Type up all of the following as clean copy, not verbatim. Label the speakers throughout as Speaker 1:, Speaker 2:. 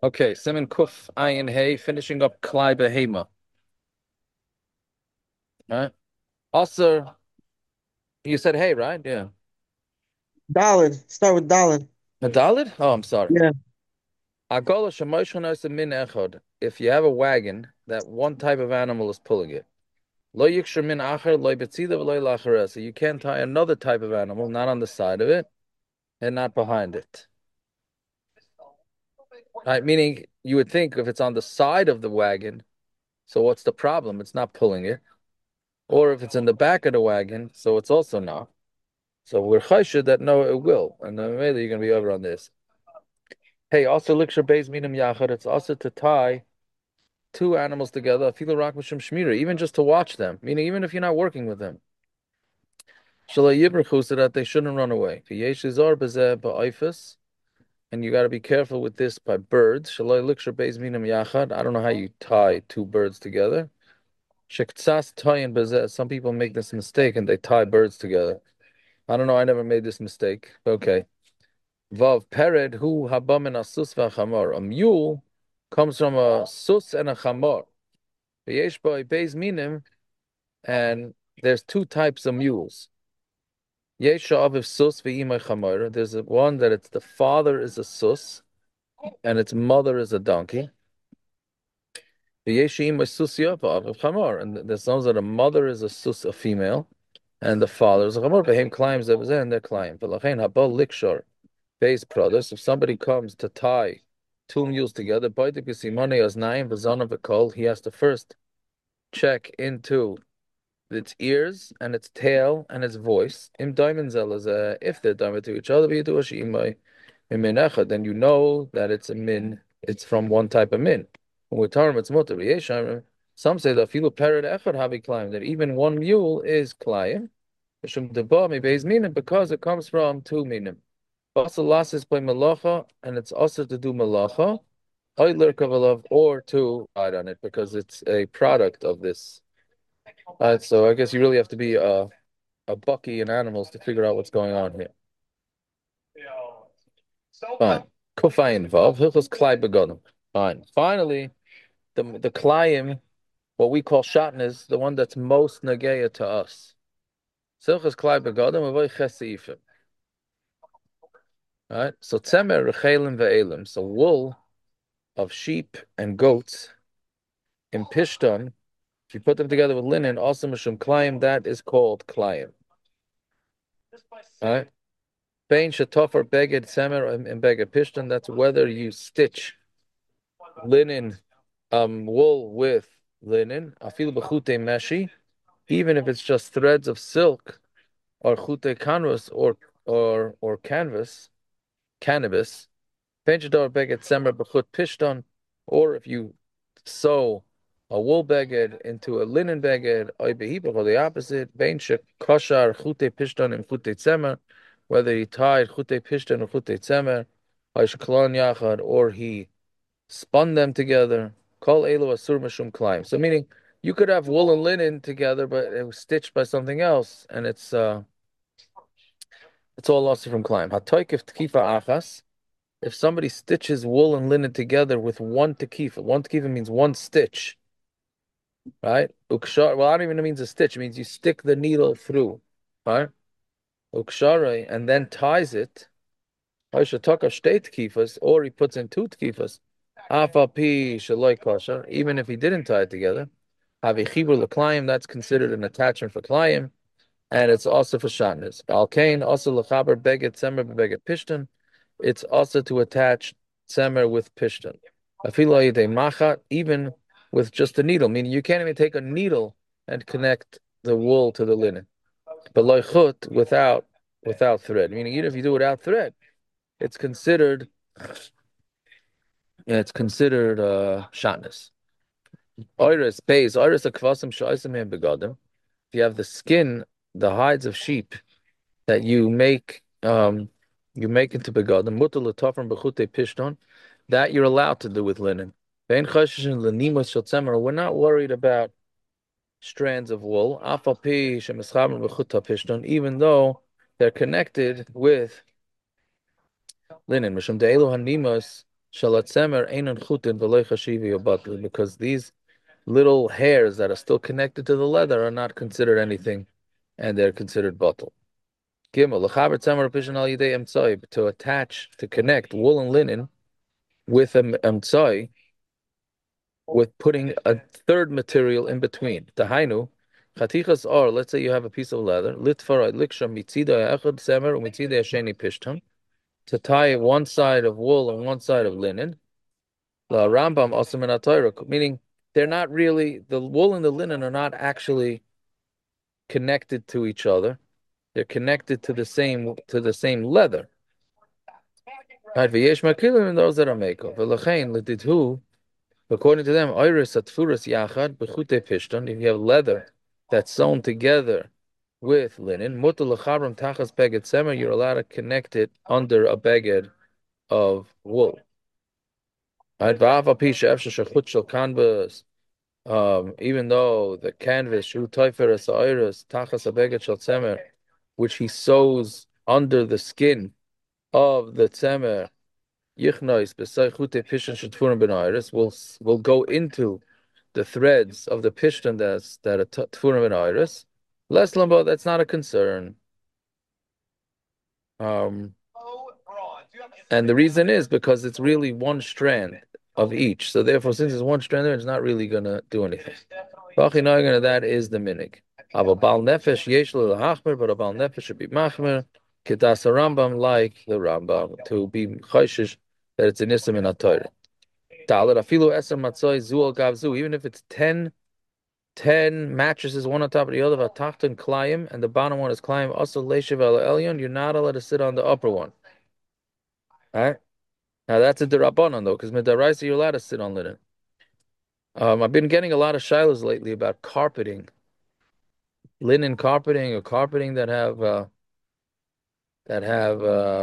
Speaker 1: Okay, Simon Kuf Ayin Hey, finishing up Klai Behema. Right? Also, you said hey, right? Yeah.
Speaker 2: Dalid. Start with Dalid.
Speaker 1: Medalid? Oh, I'm sorry.
Speaker 2: Yeah.
Speaker 1: Agola Shemoshchonos Min Echad. If you have a wagon that one type of animal is pulling it. Lo Yiksher Min Acher, Lo Betzida, Lo Lachara. So you can't tie another type of animal, not on the side of it and not behind it. Right? Meaning you would think if it's on the side of the wagon, so what's the problem? It's not pulling it. Or if it's in the back of the wagon, so it's also not. So we're chayshid that no, it will, and then maybe you're gonna be over on this. Hey, also liksher beis minim yachad. It's also to tie two animals together. Afilu rak mishum shmira, even just to watch them. Meaning, even if you're not working with them, shalay yibrchu, so that they shouldn't run away. V'yesh izar bezeh ba'ifus, and you got to be careful with this by birds. Shalay liksher beis minim yachad. I don't know how you tie two birds together. Shektsas tayin bezeh. Some people make this mistake and they tie birds together. I don't know. I never made this mistake. Okay. Vav pered hu habamin asus v'chamor. A mule comes from a sus and a chamor. V'yesh bo beis minim, and there's two types of mules. Yesh aviv sus v'imay chamor. There's one that it's the father is a sus and its mother is a donkey. V'yesh imay sus aviv chamor. And there's those that a mother is a sus, a female, and the father is a chamor. V'hem climbs and they're climbing. V'lachein habal likshor. Base brothers, if somebody comes to tie two mules together, he has to first check into its ears and its tail and its voice. If they're diamond to each other, then you know that it's a min, it's from one type of min. When we're talking it's mutter. Some say that filu pered echad havi climb, that even one mule is climb, because it comes from two minim. Also, last is play malacha, and it's also to do malacha, or to ride on it because it's a product of this. So I guess you really have to be a bucky in animals to figure out what's going on here. Fine. Kufayin vav hilchos klai begodim. Fine. Finally, the klayim, what we call shatnez, the one that's most nageya to us. Silchos klai begodim avoy chesifim. Right. So tzemer rechelim ve'elim. So wool of sheep and goats in Pishton, if you put them together with linen, also mishum klayim, that is called klayim. All right. Bein shetofar beged semer and beged Pishton. That's whether you stitch linen, wool with linen. Afil b'chute meshi, even if it's just threads of silk or chute canvas or canvas, cannabis. Bein shetor beged semer b'chut Pishton, or if you sew a wool beged into a linen beged, or the opposite, bein shekashar chute pishton and chute tzemer, whether he tied chute pishton or chute tzemer, yachad, or he spun them together. Kol elu asur mashum klaim. So meaning you could have wool and linen together, but it was stitched by something else, and it's all lost from klaim. Hatoikif tkifa achas. If somebody stitches wool and linen together with one tekifa means one stitch, right? Ukshar, well, I don't even know it means a stitch. It means you stick the needle through, right? Ukshare, and then ties it. Aishataka shtei tekifas, or he puts in two tekifas. Afapi shaloi kosher, even if he didn't tie it together. Havichibur l'klayim, that's considered an attachment for klayim, and it's also for shatnez. Alkain, also l'chaber beged tzemer beged pishton. It's also to attach tzemer with pishton. Afilo yedei machat, even with just a needle, meaning you can't even take a needle and connect the wool to the linen. But loichut, without thread, meaning even if you do it without thread, it's considered shatnez. Oiris pays oiris akvasim shaisim and begadim. If you have the skin, the hides of sheep that you make into begadim, mutar l'tofrim b'chutei pishton, that you're allowed to do with linen. Vein chashishin l'nimos shel tzemer. We're not worried about strands of wool, afal pi shemischaber b'chuta pishton, even though they're connected with linen. Mishum de'elu hanimos shalatzemer einon chutin v'loy chashivi or because these little hairs that are still connected to the leather are not considered anything, and they're considered bottle. Gimel lechaber tzemer pishin al yidei emtzoi to attach to connect wool and linen with an emtzoi with putting a third material in between. Tahainu chatichas or let's say you have a piece of leather litfarad liksha mitzida echad tzemer umitzida sheni pishtam to tie one side of wool and one side of linen. La Rambam also meaning they're not really the wool and the linen are not actually connected to each other. They're connected to the same leather. Right? V'yesh makilim and those that are meko. V'lechein l'didhu, according to them, iris atfuras yachad b'chute pishton. If you have leather that's sewn together with linen, mutal l'chabram tachas beged semer, you're allowed to connect it under a beged of wool. Right? V'ava pisha efshe shechut shel kanvas. Even though the canvas, shu toiferes iris tachas a beged shel semer, which he sews under the skin of the tzemer, yichnois b'saychute pishon shetfurim ben iris, will go into the threads of the pishton that are tfurim ben iris. Less lambo, that's not a concern. Um, and the reason is because it's really one strand of each. So therefore, since it's one strand there, it's not really gonna do anything. That is the minig. But a bal nefesh should be machmer. Kedas Rambam, like the Rambam, to be chayshish that it's an ism in a Torah. Dalet afilu eser matzoi zu gavzu, even if it's 10 mattresses, one on top of the other, v'tachton klayim, and the bottom one is klayim, also leishav al elyon, you're not allowed to sit on the upper one. All right? Now that's a derabanan though, because midaraisa you're allowed to sit on linen. I've been getting a lot of shilas lately about carpeting, linen carpeting or carpeting that have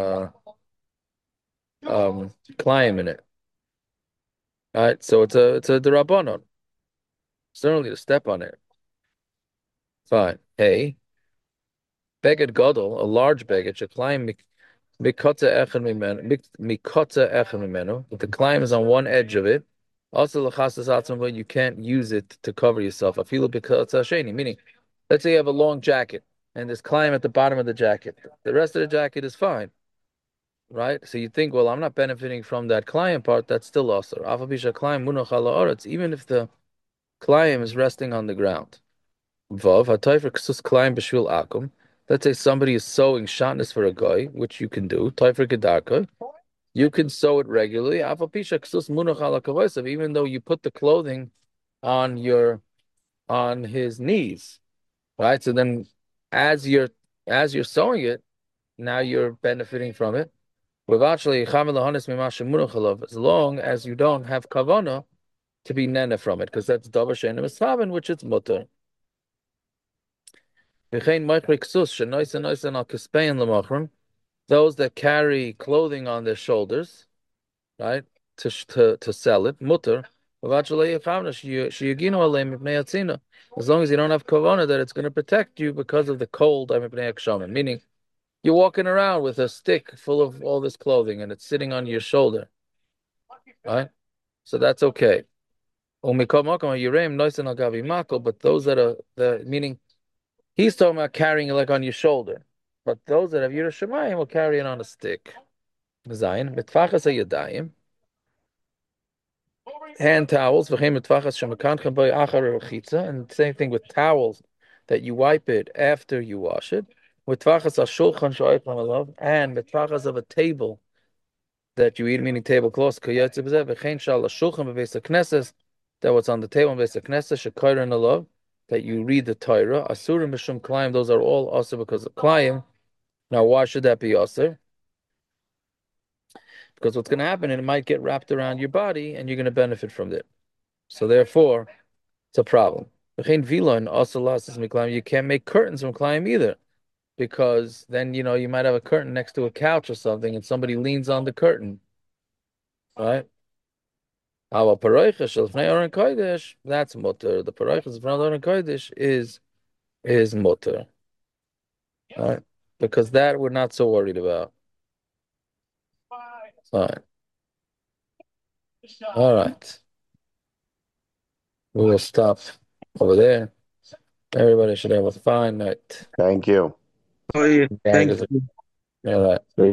Speaker 1: climb in it. All right, so it's a derabanan. Certainly to step on it. Fine. Hey, beged gadol, a large beged, should climb mikotza echad mimenu. If the climb is on one edge of it, also l'chasas atzma, but you can't use it to cover yourself. Afilu bikotza sheni, meaning, let's say you have a long jacket and there's climb at the bottom of the jacket. The rest of the jacket is fine. Right? So you think, well, I'm not benefiting from that client part, that's still asur. Afabisha climb munoch ala oretz, even if the client is resting on the ground. Vav, hatayfer ksus climb b'shvil akum. Let's say somebody is sewing shatnez for a guy, which you can do. Tayfer gedarka. You can sew it regularly. Afapisha ksus munoch ala kavosav, even though you put the clothing on his knees. Right? So then as you're sewing it, now you're benefiting from it. As long as you don't have kavana to be nene from it, because that's davar she'enim esfaven, which it's mutter. Those that carry clothing on their shoulders, right, to sell it, mutter. As long as you don't have kavana that it's going to protect you because of the cold, meaning you're walking around with a stick full of all this clothing and it's sitting on your shoulder, right? So that's okay. But those that are meaning he's talking about carrying it like on your shoulder. But those that have Yiras Shamayim will carry it on a stick. Zayin, mitfachas hayadayim, hand towels, and the same thing with towels that you wipe it after you wash it. Mitfachas hashulchan and mitfachas of a table that you eat, meaning tablecloths, that what's on the table in Beis Knesset, that you read the Torah, Asurim Mishum Klayim, those are all also because of Klayim. Now, why should that be also? Because what's going to happen, it might get wrapped around your body and you're going to benefit from it. So therefore, it's a problem. You can't make curtains from Klayim either. Because then, you might have a curtain next to a couch or something and somebody leans on the curtain. Right? Our paroiches of Oren Kodesh, that's mutter. The paroiches of Oren Kodesh is mutter. Right? Because that we're not so worried about. Fine. All right. We will stop over there. Everybody should have a fine night.
Speaker 3: Thank you.
Speaker 2: Oh yeah.
Speaker 1: Yeah,
Speaker 2: Thank
Speaker 1: 'cause-
Speaker 2: you.
Speaker 1: all right.